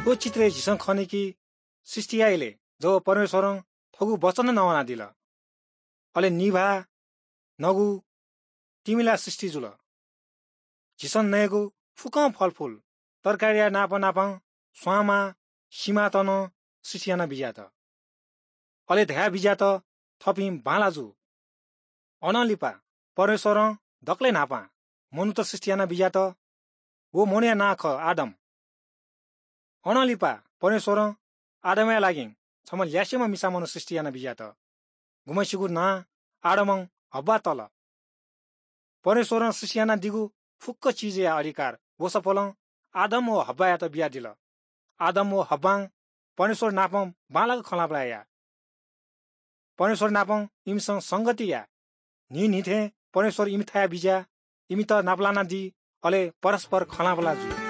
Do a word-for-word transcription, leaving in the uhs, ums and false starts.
ओ चित्रे झिसं खनेकी सृष्टियाले जो परमेश्वर थगु वचन नवना दिल अले निभा नगु तिमीलाई सृष्टि जुल झिसन नएको फुक फलफुल तरकारिया नाप नाप स्वामा सीमा तन सृष्टियाना बिजा त अले ध्या बिजा त थपी बालाजु अनलिपा परमेश्वर दक्ले नापा मनु त सृष्टियाना बिजा त वो मोनिया नाख आदम अनलिपा परमेश्वर आदमया लागि छम ल्यासेमा मिसा मनु सृष्टियाना बिजा त गुमसिगु ना आदमङ हब्बा तल परमेश्वर सृष्टियाना दिगु फुक्क चीज या अधिकार वो सफल आदम ओ हब्बा या त बिया दिल आदम ओ हब्बाङ परमेश्वर नापम बालाको खलापलाया परमेश्वर नापम इमसँग संगति या नि निथे परमेश्वर इमिथाया बिजा इमित नापलाना दि अले परस्पर खलापला जु